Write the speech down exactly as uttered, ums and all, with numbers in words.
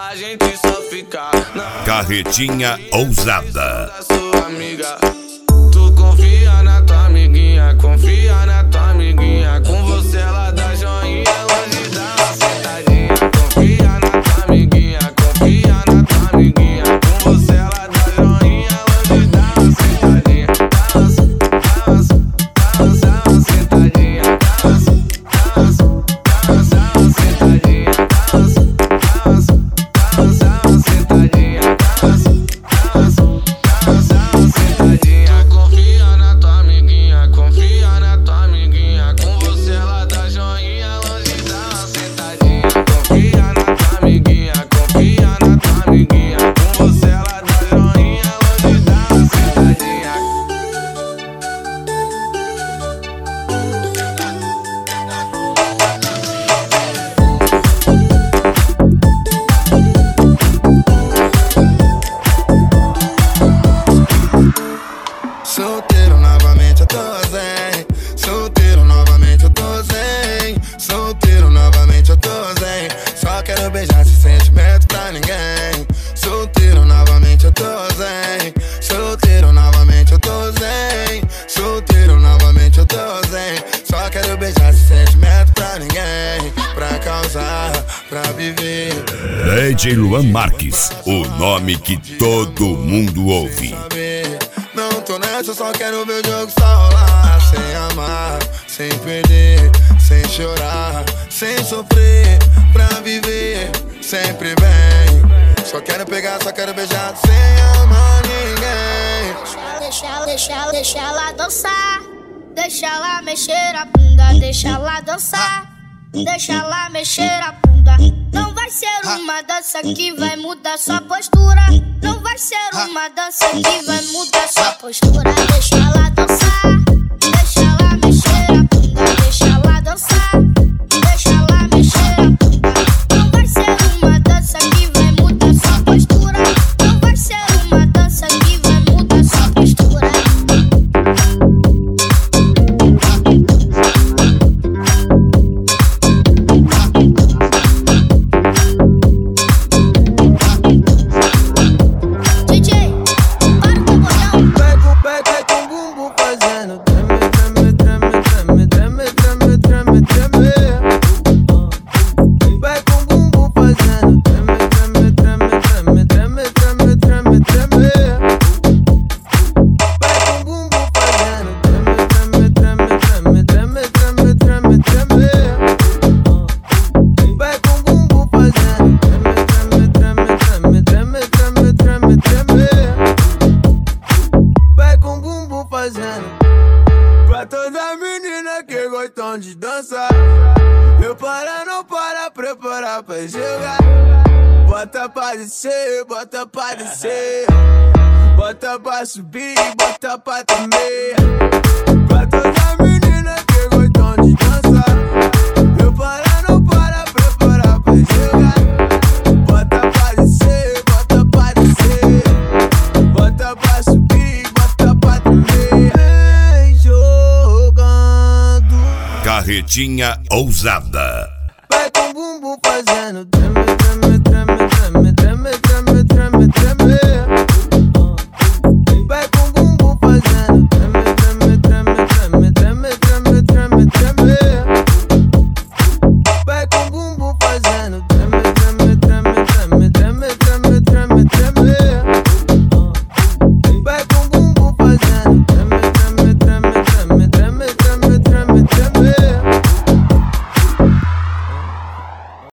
a gente só fica na Carretinha ousada. da sua amiga. Tu confia na tua amiguinha, confia na tua amiguinha. Com você ela dá joinha, longe dá uma sentadinha. Confia na tua amiguinha, confia na tua amiguinha. Com você ela dá joinha, longe dá uma sentadinha. Dança, dança, dança uma sentadinha. Dança, dança, dança uma sentadinha. Dança, dança, dança uma sentadinha. Dança, dança, dança uma sentadinha. Confia na tua amiguinha, confia na tua amiguinha. Com você ela dá joinha, longe dá uma sentadinha. Confia na tua amiguinha, confia na tua amiguinha. Com você ela dá joinha, longe dá uma sentadinha. Solteiro novamente eu tô zen. Solteiro novamente eu tô zen. Solteiro novamente eu tô zen. Só quero beijar sem sentimento pra ninguém. Solteiro novamente eu tô zen. Solteiro novamente eu tô zen. Solteiro novamente eu tô zen. Só quero beijar sem sentimento pra ninguém. Pra causar, pra viver. D J Luan Marques, o nome que todo mundo ouve. Saber. Não tô nessa, só quero ver o jogo só rolar. Sem amar, sem perder, sem chorar, sem sofrer, pra viver sempre bem. Só quero pegar, só quero beijar, sem amar ninguém. Deixa ela, deixa ela, deixa ela dançar. Deixa ela mexer a bunda, deixa ela dançar. Deixa ela mexer a bunda. Não vai ser uma dança que vai mudar sua postura. Não vai ser uma dança que vai mudar sua postura. Deixa ela dançar. Deixa ela mexer a bunda. Deixa ela dançar. Deixa ela mexer a bunda. Não vai ser uma dança que vai mudar sua postura. Não vai ser uma dança que vai mudar sua postura. D J, para com o bordão. Vai com o pé, vai com o bumbum fazendo treme, treme, treme, treme, treme, treme, treme, treme. Vai com o bumbum fazendo treme, treme, treme, treme, treme, treme, treme, treme. Vai com o bumbum fazendo treme, treme, treme, treme, treme, treme, treme. Vai com o bumbum fazendo treme, treme, treme, treme, treme, treme, treme. Vai com o bumbum fazendo. Pra toda menina que gostam de dançar, eu para, não para, preparar pra jogar. Bota pra descer, bota pra descer. Bota pra subir, bota pra tremer. Pra toda menina que gostam de dançar, eu para, não para, preparar pra jogar. Bota pra descer, bota pra descer. Bota pra subir, bota pra tremer. Vem jogando. Carretinha ousada. Vai com o bumbum fazendo